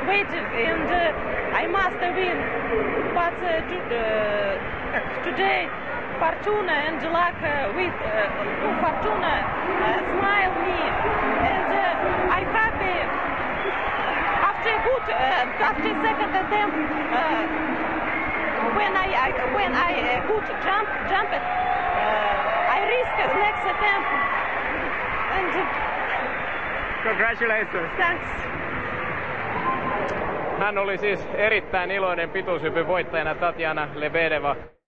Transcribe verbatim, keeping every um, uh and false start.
waiting, and uh, I must win. But uh, to, uh, today, Fortuna and luck uh, with uh, Fortuna uh, smile me, and uh, I happy. After good, uh, after second attempt, uh, when I, I when I uh, good jump jump it, uh, I risk next attempt, and uh, congratulations. Thanks. Hän oli siis erittäin iloinen pituushypyn voittajana Tatjana Lebedeva.